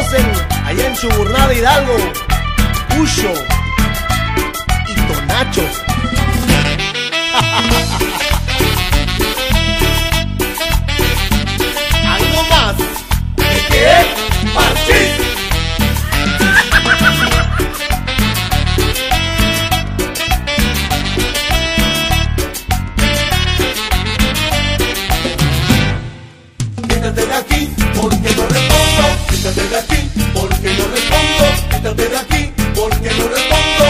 conocen allá en Chuburnada, Hidalgo, Ucho y Tonacho. Algo más. ¿Qué? ¡Parchís! Quítate de aquí porque no respondo. Quítate de aquí porque no respondo. Quítate de aquí porque no respondo.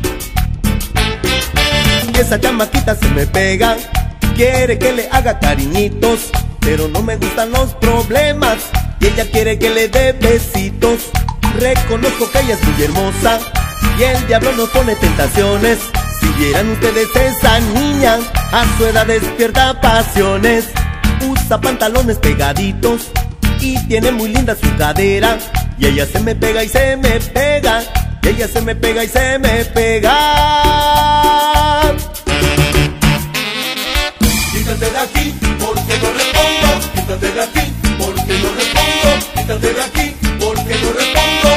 Esa chamaquita se me pega, quiere que le haga cariñitos, pero no me gustan los problemas y ella quiere que le dé besitos. Reconozco que ella es muy hermosa y el diablo nos pone tentaciones. Si vieran ustedes esa niña, a su edad despierta pasiones. Usa pantalones pegaditos y tiene muy linda su cadera. Y ella se me pega y se me pega, y ella se me pega y se me pega. Quítate de aquí porque no respondo. Quítate de aquí porque no respondo. Quítate de aquí porque no respondo.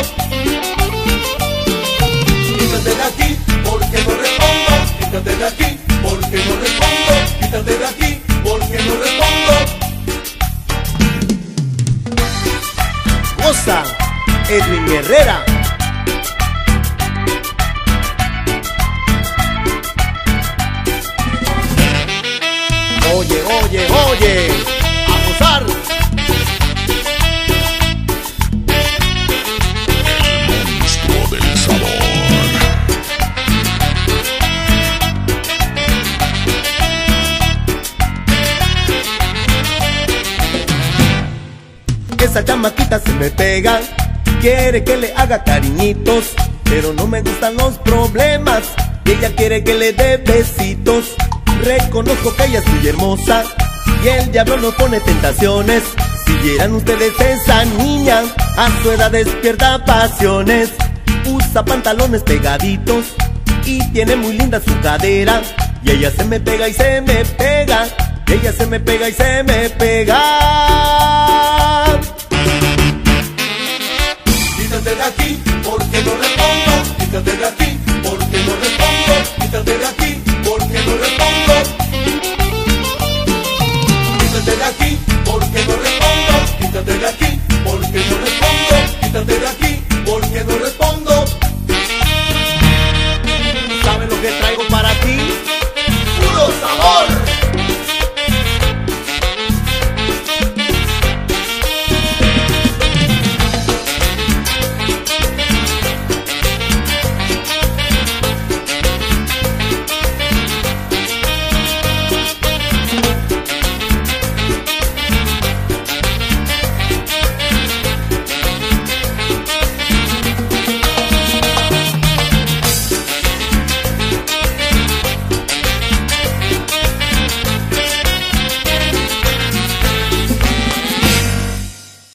Quítate de aquí porque no respondo. Quítate de aquí porque no respondo. Quítate de aquí porque no respondo. Goza, Edwin Herrera. Oye, oye, oye, a gozar. Monstruo del sabor. Esa chamaquita se me pega, quiere que le haga cariñitos, pero no me gustan los problemas y ella quiere que le dé besitos. Reconozco que ella es muy hermosa y el diablo nos pone tentaciones. Si vieran ustedes esa niña, a su edad despierta pasiones. Usa pantalones pegaditos y tiene muy linda su cadera. Y ella se me pega y se me pega, y ella se me pega y se me pega.